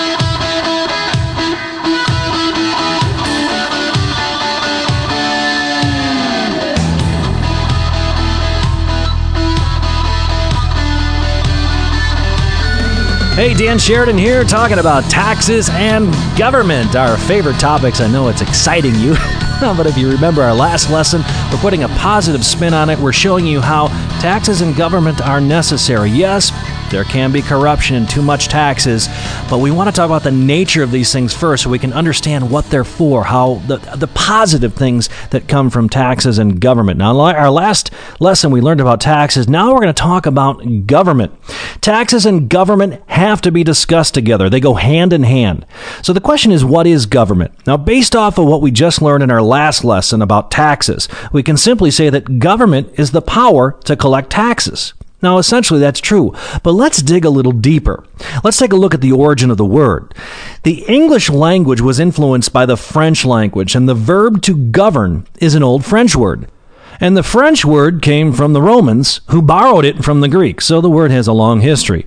Hey, Dan Sheridan here, talking about taxes and government, our favorite topics. I know it's exciting you, but if you remember our last lesson, we're putting a positive spin on it. We're showing you how taxes and government are necessary. Yes, there can be corruption and too much taxes, but we want to talk about the nature of these things first so we can understand what they're for, how the positive things that come from taxes and government. Now, our last lesson we learned about taxes. Now we're going to talk about government. Taxes and government have to be discussed together. They go hand in hand. So the question is, what is government? Now, based off of what we just learned in our last lesson about taxes, we can simply say that government is the power to collect taxes. Now, essentially, that's true, but let's dig a little deeper. Let's take a look at the origin of the word. The English language was influenced by the French language, and the verb to govern is an old French word. And the French word came from the Romans, who borrowed it from the Greek, so the word has a long history.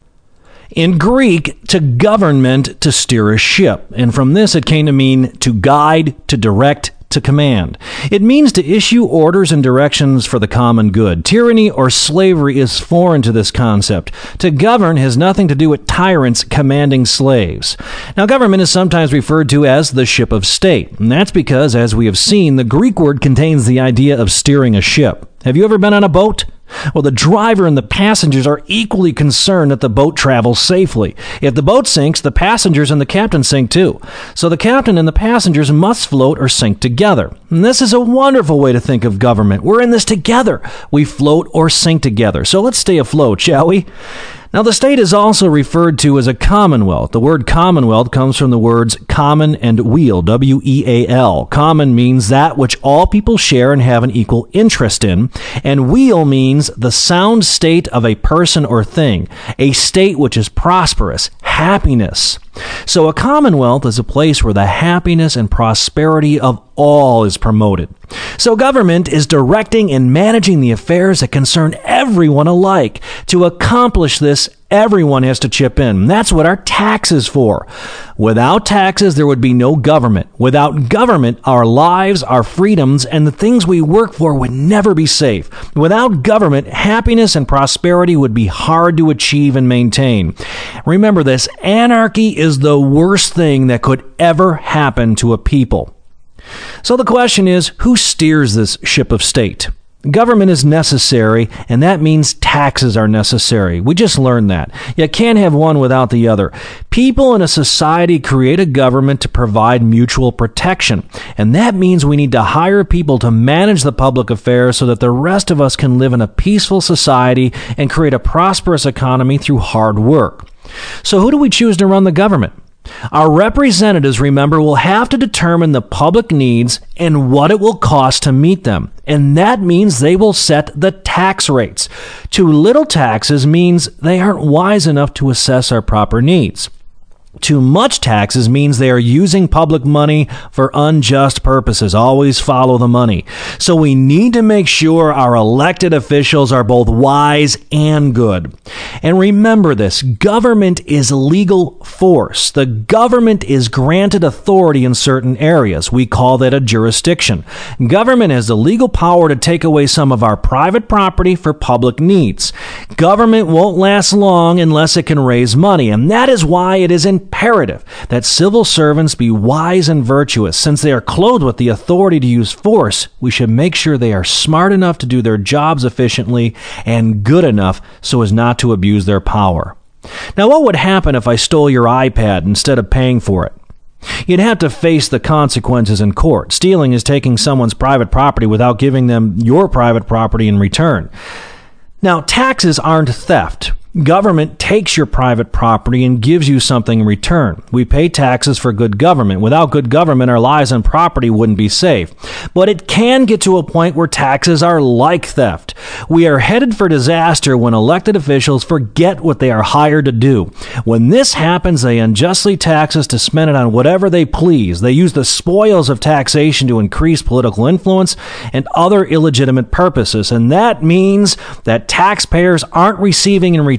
In Greek, to govern meant to steer a ship, and from this it came to mean to guide, to direct, to command. It means to issue orders and directions for the common good. Tyranny or slavery is foreign to this concept. To govern has nothing to do with tyrants commanding slaves. Now, government is sometimes referred to as the ship of state, and that's because, as we have seen, the Greek word contains the idea of steering a ship. Have you ever been on a boat? Well, the driver and the passengers are equally concerned that the boat travels safely. If the boat sinks, the passengers and the captain sink too. So the captain and the passengers must float or sink together. And this is a wonderful way to think of government. We're in this together. We float or sink together. So let's stay afloat, shall we? Now, the state is also referred to as a commonwealth. The word commonwealth comes from the words common and weal, W-E-A-L. Common means that which all people share and have an equal interest in, and weal means the sound state of a person or thing, a state which is prosperous, happiness. So a commonwealth is a place where the happiness and prosperity of all is promoted. So government is directing and managing the affairs that concern everyone alike. To accomplish this, everyone has to chip in. That's what our tax is for. Without taxes, there would be no government. Without government, our lives, our freedoms, and the things we work for would never be safe. Without government, happiness and prosperity would be hard to achieve and maintain. Remember this, anarchy is the worst thing that could ever happen to a people. So the question is, who steers this ship of state? Government is necessary, and that means taxes are necessary. We just learned that. You can't have one without the other. People in a society create a government to provide mutual protection, and that means we need to hire people to manage the public affairs so that the rest of us can live in a peaceful society and create a prosperous economy through hard work. So who do we choose to run the government? Our representatives, remember, will have to determine the public needs and what it will cost to meet them. And that means they will set the tax rates. Too little taxes means they aren't wise enough to assess our proper needs. Too much taxes means they are using public money for unjust purposes. Always follow the money. So we need to make sure our elected officials are both wise and good. And remember this, government is legal force. The government is granted authority in certain areas. We call that a jurisdiction. Government has the legal power to take away some of our private property for public needs. Government won't last long unless it can raise money, and that is why it is imperative that civil servants be wise and virtuous. Since they are clothed with the authority to use force, we should make sure they are smart enough to do their jobs efficiently and good enough so as not to abuse their power. Now, what would happen if I stole your iPad instead of paying for it? You'd have to face the consequences in court. Stealing is taking someone's private property without giving them your private property in return. Now, taxes aren't theft. Government takes your private property and gives you something in return. We pay taxes for good government. Without good government, our lives and property wouldn't be safe. But it can get to a point where taxes are like theft. We are headed for disaster when elected officials forget what they are hired to do. When this happens, they unjustly tax us to spend it on whatever they please. They use the spoils of taxation to increase political influence and other illegitimate purposes. And that means that taxpayers aren't receiving in return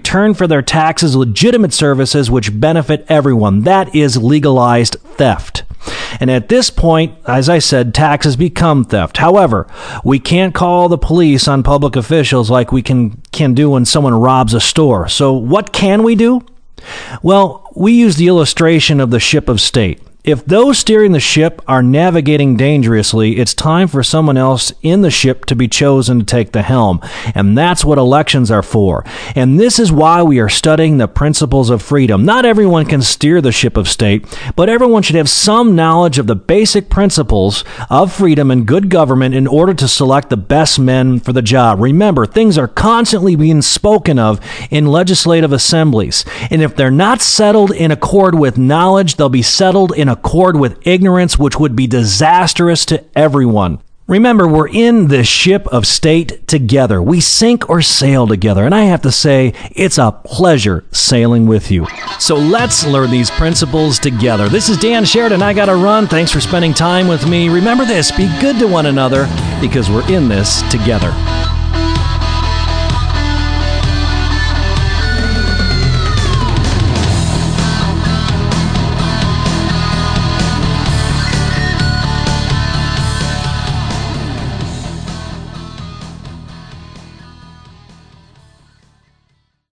return for their taxes legitimate services which benefit everyone. That is legalized theft. And at this point, as I said, taxes become theft. However, we can't call the police on public officials like we can do when someone robs a store. So what can we do? Well, we use the illustration of the ship of state. If those steering the ship are navigating dangerously, it's time for someone else in the ship to be chosen to take the helm. And that's what elections are for. And this is why we are studying the principles of freedom. Not everyone can steer the ship of state, but everyone should have some knowledge of the basic principles of freedom and good government in order to select the best men for the job. Remember, things are constantly being spoken of in legislative assemblies. And if they're not settled in accord with knowledge, they'll be settled in accord with ignorance, which would be disastrous to everyone. Remember, we're in this ship of state together. We sink or sail together, and I have to say, it's a pleasure sailing with you. So let's learn these principles together. This is Dan Sheridan. I gotta run. Thanks for spending time with me. Remember this, be good to one another because we're in this together.